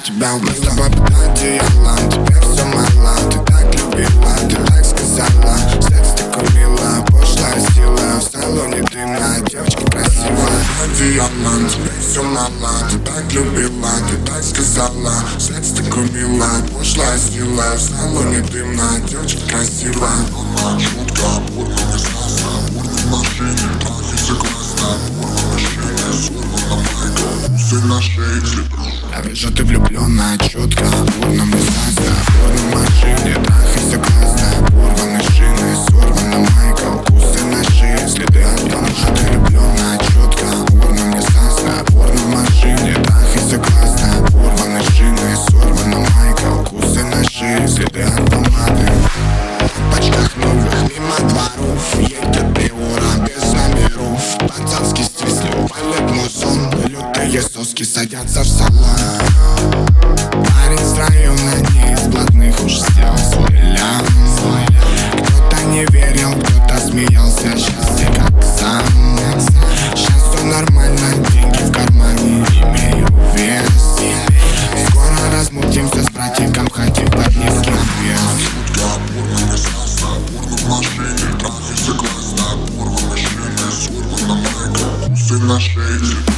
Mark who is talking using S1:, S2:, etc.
S1: тебя убил. Мы с тобой под одеялом, теперь все мало. Ты так любила, ты так сказала. Секс такой милая, пошлая сила. В салоне дымная, девочка красивая. Одеялом, теперь все мало. Ты так любила, ты так сказала. Секс такой милая, пошлая сила. В салоне дымная, девочка красивая.
S2: Она чутка, порно не страстно. Порно в машине, трахайся классно. Порно в машине, сорвана майка. Усы на шее, слепру.
S1: Я вижу, ты влюбленная, чутка. Порно не страстно. Порно в машине, трахайся классно. Порваны шины, сорвана майка. Укусы на шее, следы от бомжа. Ты влюбленная, чутка. Порно не страстно. Порно в машине, трахайся классно. Порваны шины, сорвана майка. Укусы на шее, следы от помады. В очках новых, мимо дворов. Едет Приора без номеров. Пацанский стиль сливает музон. Лютые соски садятся в салон. Парень с района, не из блатных, уж сделал свой лям. Кто-то не верил, кто-то смеялся. Сейчас ты как сам. Сейчас все нормально, деньги в кармане, имею вес. Скоро размутимся с братиком, хотим поднять вес.
S2: Порно не страстно. Порно в машине, трахайся классно. Порно в машине, сорвана майка. Усы на шее,